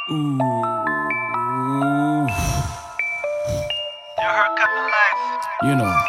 Ooh. Your haircut the life. You know.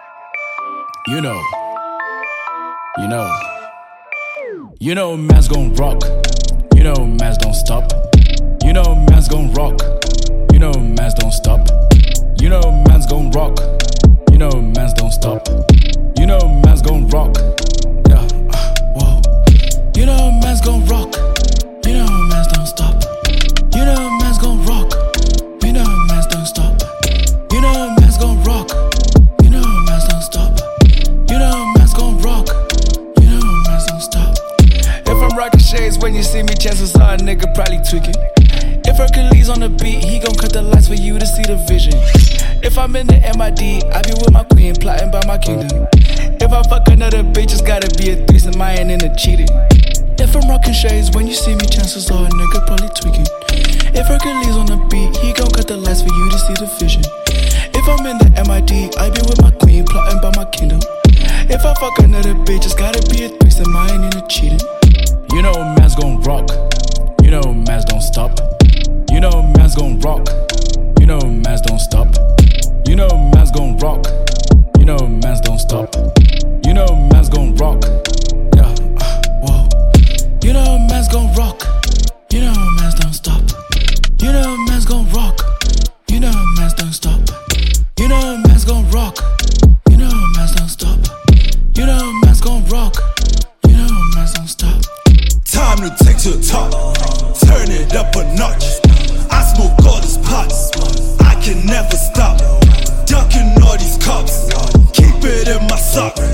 You know man's gon' rock. You know man's don't stop. You know man's gon' rock. You know man's don't stop. You know man's gon' rock. You know man's don't stop. You know man's gon' rock. Yeah, whoa. You know man's gon' rock. You know man's don't stop. You know man's gon' rock. You know man's don't stop. You know man's gon' rock. You know man's don't stop. You know man's gon' rock. You know man's don't stop. If I'm rocking shades when you see me, chances are a nigga probably tweaking. If Hercules on the beat, he gon' cut the lights for you to see the vision. If I'm in the MID, I be with my queen, plotting by my kingdom. If I fuck another bitch, it's gotta be a threesome, I ain't into cheating. If I'm rocking shades, when you see me, chances are a nigga probably tweaking. If Hercules on the beat, he gon' cut the lights for you to see the vision. If I'm in the MID, I be with my queen, plotting by my kingdom. If I fuck another bitch, it's gotta be a threesome, I ain't into cheating. You know man's gon' rock. You know man's don't stop. You know man's gon' rock. You know man's don't stop. You know man's gon' rock. You know man's don't stop. You know man's gon' rock. Yeah, whoa. You know man's gon' rock. You know man's don't stop. You know man's gon' rock. You know man's don't stop. You know man's gon' rock. You know man's don't stop. You know man's gon' rock. You know man's don't stop. Time to take to the top. Turn it up a notch. I smoke all these pots. I can never stop. Ducking all these cops. Keep it in my socks.